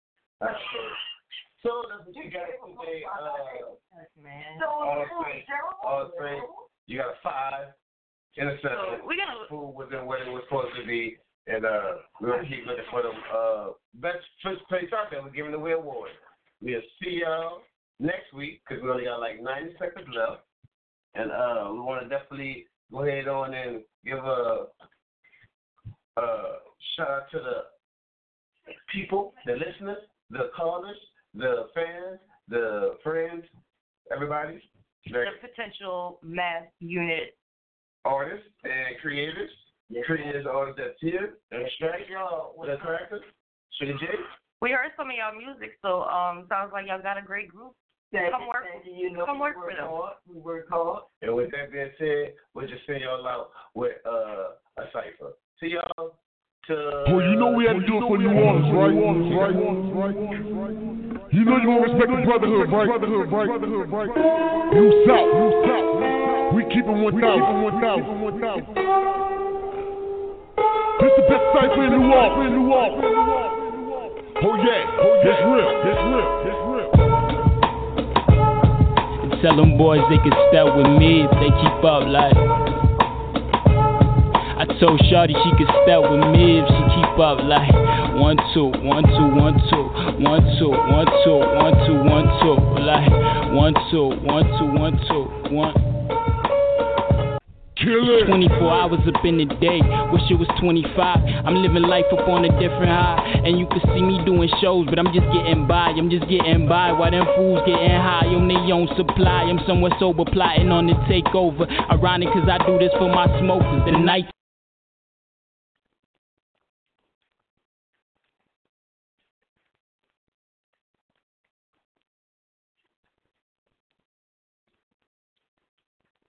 So you got it today. All Saints. You got a 5 and a 7. So we're gonna food wasn't what it was supposed to be. And we're going to keep looking for the best fish place out there. We're giving away awards. We'll see y'all next week because we only got like 90 seconds left. And we want to definitely go ahead on and give a shout out to the people, the listeners, the callers, the fans, the friends, everybody. The potential mass unit artists and creators. Creators are that's here. And Strike, the Crackers, Sugar J. We heard some of y'all music, so sounds like y'all got a great group. Come work with them. We work hard. And with that being said, we'll just send y'all out with a cipher. See y'all to. Well, you know we had to do it for New Orleans, right? You know you want to respect the brotherhood, right? New South. We keep it 1,000. This the best cipher in New Orleans. Oh yeah, it's real. Tell them boys they can step with me if they keep up like. I told Shawty she could step with me if she keep up like 1 2 1 2 1 2 1 2 1 2 1 2 1 2 like 1 2 1 2 1 2 1. 24 hours up in the day, wish it was 25. I'm living life up on a different high, and you can see me doing shows, but I'm just getting by while them fools getting high on their own supply. I'm somewhere sober plotting on the takeover. Ironic cause I do this for my smokers. The night